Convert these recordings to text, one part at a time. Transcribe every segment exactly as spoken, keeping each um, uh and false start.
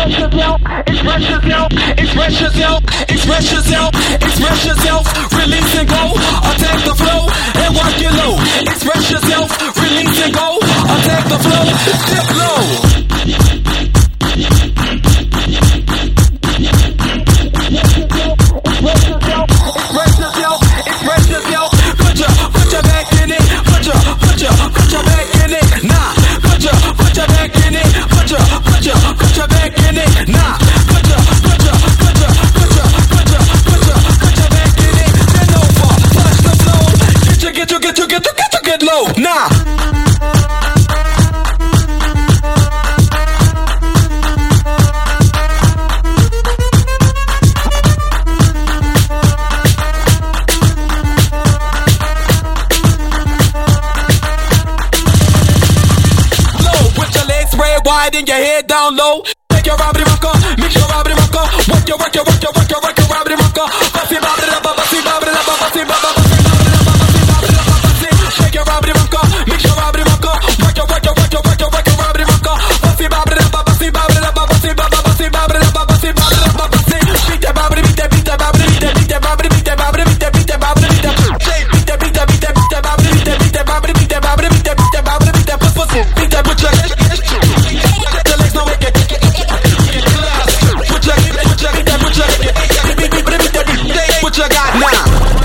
Express yourself, express yourself, express yourself, express yourself, release and go, attack the flow, and work it low. Express yourself, release and go, attack the flow, dip low. Express yourself, express yourself, express yourself, put your, put your back in it, put your, put your, put your back in it, nah, put your, put your back in it, put your, put your, put your back in it, nah, put your, put your, put your, put your, put your, put your, put your back in it, bend over, touch the flow, get you, get you, get you, get you, get you, get low, nah. Wide and your head down low. Take your robbery rocker, mix your robbery rocker. Work your, work your, work your, work your, work your robbery rocker. Bussy, bobbity, da, bussy, bobbity, da, bussy, bobbity, bussy. Shake your robbery rocker, mix your robbery rocker. Work your, work your, work your, work your, work your robbery rocker. Bussy, bobbity, da, bussy, bobbity, da, bussy, bussy, bobbity, da, bussy, bobbity, da, bussy. Beat that bobbity, beat that, beat that bobbity, beat that, beat that bobbity, beat that bobbity, beat that, beat that bobbity, beat that. Shake, beat that, beat that, beat that, beat that bobbity, beat that, beat that bobbity, beat that bobbity, beat that, beat that bobbity, beat that pussy, beat that butcher. What you got now?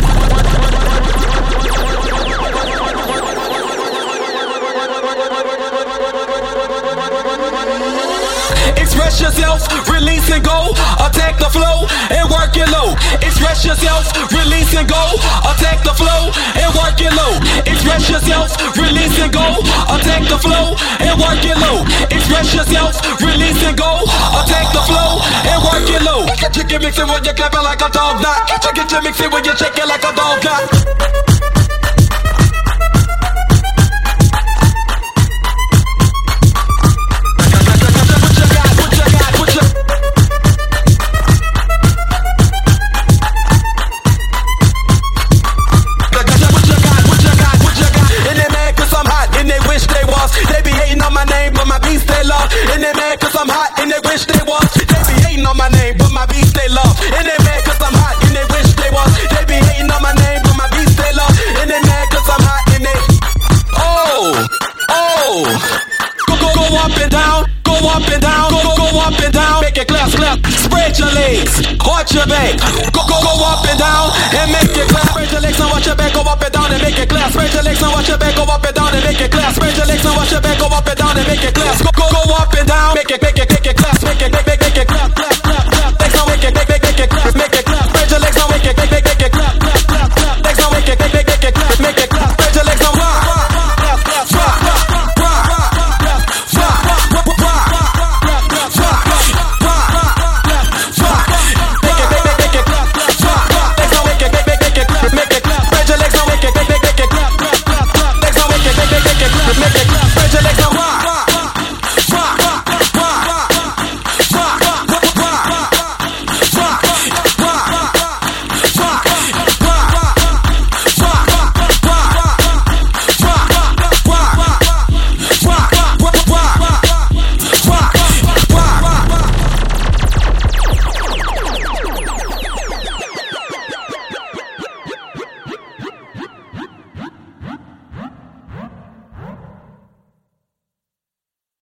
Express yourself, release and go, attack the flow and work it low. Express yourself, release and go, attack the flow and work it low. Express yourself, release and go, attack the flow and work it low. Express yourself, release and go, attack the flow and work it low. Get you get mixing when you're clapping like a dog now. Get you get you mixing when you're shaking like a dog now. And they mad cause I'm hot and they wish they was. They be hating on my name but my beats they love. And they mad cause I'm hot and they wish they was. They be hating on my name but my beats they love. And they mad cause I'm hot and they Oh, oh. Go, go, go up and down. Go up and down. Go, go, go up and down. Make it clap, clap. Spread your legs. Arch your back. Go, go, go up and down and make it clap. Spread your legs and watch your back. Go up and down and make it clap. Spread your legs and watch your back. Go up and down and make it clap. Spread your legs and watch your back. Go up and down and make it clap.